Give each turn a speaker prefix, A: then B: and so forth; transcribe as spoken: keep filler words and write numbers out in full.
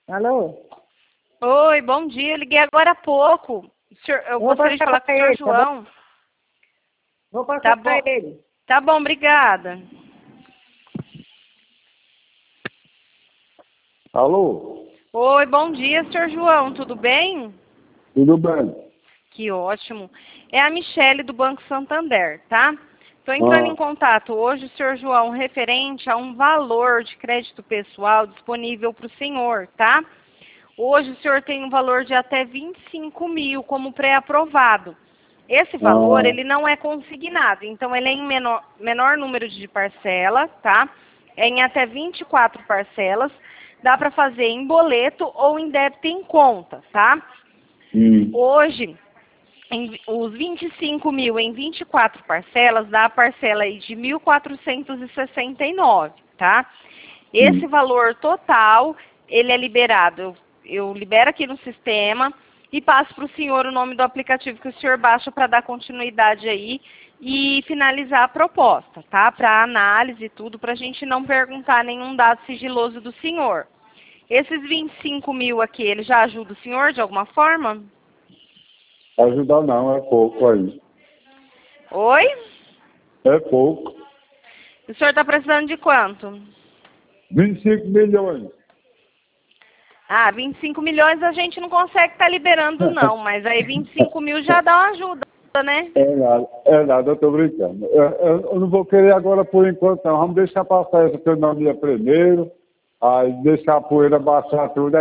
A: Alô?
B: Oi, bom dia. Eu liguei agora há pouco. O senhor, eu
A: Vou
B: gostaria de falar com o senhor
A: ele, tá
B: João.
A: bom? Vou passar
B: Tá
A: para
B: bom.
A: ele.
B: Tá bom, obrigada.
C: Alô?
B: Oi, bom dia, senhor João. Tudo bem?
C: Tudo bem?
B: Que ótimo. É a Michele do Banco Santander, tá? Estou entrando em
C: Ah,
B: contato hoje, senhor João, referente a um valor de crédito pessoal disponível para o senhor, tá? Hoje o senhor tem um valor de até vinte e cinco mil como pré-aprovado. Esse valor,
C: ah,
B: ele não é consignado, então ele é em menor, menor número de parcelas, tá? É em até vinte e quatro parcelas. Dá para fazer em boleto ou em débito em conta, tá?
C: hum,
B: Hoje, em- os vinte e cinco mil em vinte e quatro parcelas, dá a parcela aí de mil quatrocentos e sessenta e nove, tá? Esse
C: hum.
B: valor total, ele é liberado. Eu, eu libero aqui no sistema e passo para o senhor o nome do aplicativo que o senhor baixa para dar continuidade aí e finalizar a proposta, tá? Para análise e tudo, para a gente não perguntar nenhum dado sigiloso do senhor. Esses vinte e cinco mil aqui, ele já ajuda o senhor de alguma forma?
C: Ajudar não, é pouco aí.
B: Oi?
C: É pouco.
B: O senhor está precisando de quanto?
C: vinte e cinco milhões.
B: Ah, vinte e cinco milhões a gente não consegue estar liberando não, mas aí vinte e cinco mil já dá uma ajuda, né?
C: É nada, é nada, eu tô brincando. Eu, eu, eu não vou querer agora por enquanto não. Vamos deixar passar essa economia primeiro, aí deixar a poeira baixar tudo.